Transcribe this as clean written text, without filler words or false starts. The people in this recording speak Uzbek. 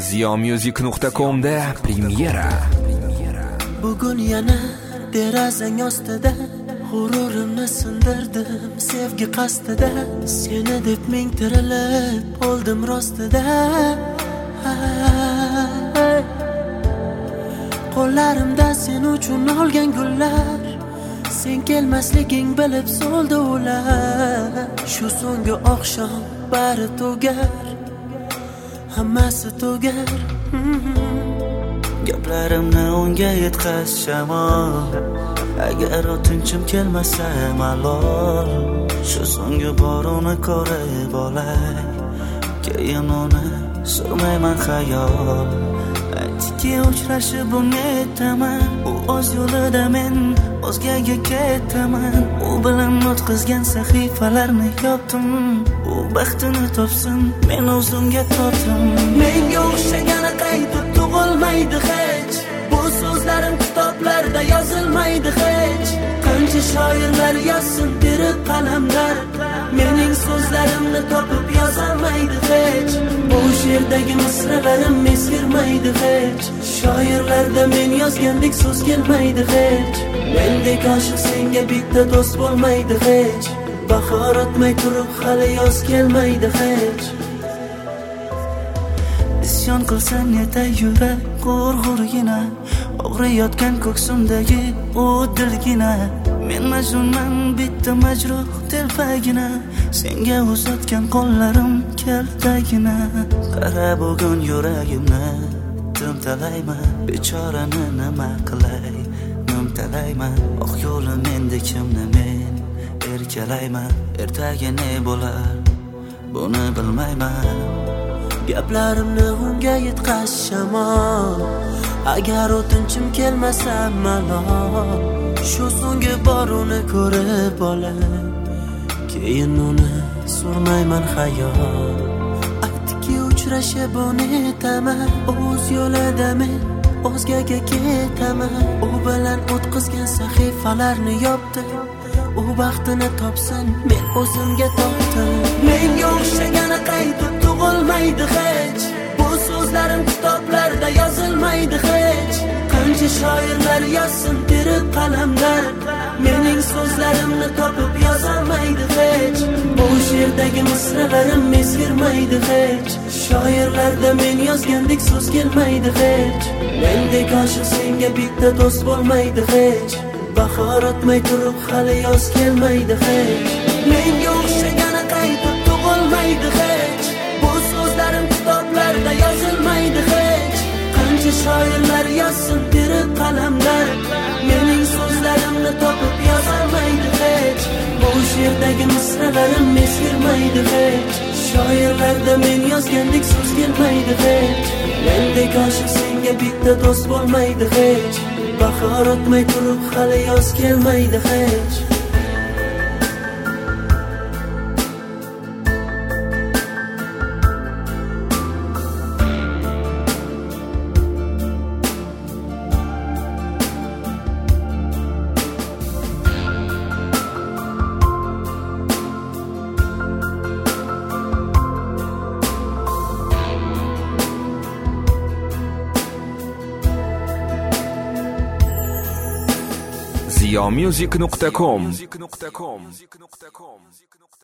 Ziyomusic.com da premyera. Bugun yana derazang ostida g'ururimni sindirdim sevgi qasdida. Seni deb ming tirilib oldim rostida. Qo'llarimda sen uchun olgan gullar, sen kelmasliging bilib so'ldi ular. Shu so'nggi oqshom bari tugar, hammasi tugar. Gaplarimni unga yetkaz shamol, agar o'tinchim kelmasa malol. Shu so'nggi bor uni ko'rib olay, keyin uni surmayman xayol. Aytdiki uchrashib unetaman, u o'z yo'lida men o'zgaga ketaman. U bilan o'tkazgan sahifalarni yopdim, u baxtini topsin, men o'zimga tortdim. Menga o'xshagani qaytib tug'ilmaydi hech, bu so'zlarim kitoblarda yozilmaydi hech. Qancha shoirlar yozsin tirik qalamlar, mening so'zlarimni topib yozolmaydi hech. Bu she'rdagi misralarim eskirmaydi hech. Shoirlarda men yozgandek so'z kelmaydi hech. Mendek oshiq senga bitta do'st bo'lmaydi hech. Bahor o'tmay turib hali yoz kelmaydi hech. Isyon qilsam yetay yurak g'urg'urgina, og'riyotgan ko'ksimdagi u dilgina. Men majnunman bitta majruh telpagina, senga uzatgan qo'llarim kaltagina. Qara bugun yuragimni timtalayman, bechorani nima qilay nimtalayman. Oq yo'li menda kimni men erkalayman, ertaga ne bo'lar buni bilmayman. Gaplarimni unga yetkaz shamol, agar o'tinchim kelmasa malol. Shu so'nggi bor uni ko'rib olay, keyin uni surmayman xayol. Aytdiki uchrashib unetaman, o'z yo'lida men o'zgaga ketaman. U bilan o'tkazgan sahifalarni yopdim, u baxtini topsin, men o'zimga tortdim. Menga o'xshagani qaytib tug'ilmaydi hech, bu so'zlarim kitoblarda yozilmaydi hech. Qancha shoirlar yozsin tirik qalamlar, mening so'zlarimni topib yozolmaydi hech. Bu she'rdagi misralarim eskirmaydi hech. Shoirlarda men yozgandek so'z kelmaydi hech. Mendek oshiq senga bitta do'st bo'lmaydi hech. Bahor o'tmay turib hali yoz kelmaydi hech. Menga o'xshagani qaytib tug'ilmaydi hech, bu so'zlarim kitoblarda yozilmaydi hech. Qancha shoirlar yozsin tirik qalamlar, mening so'zlarimni topib yozolmaydi hech. Bu she'rdagi misralarim eskirmaydi hech. Shoirlarda men yozgandek so'z kelmaydi hech. Mendek oshiq senga bitta do'st bo'lmaydi hech. Bahor o'tmay turib hali yoz kelmaydi hech. Ziyomusic.com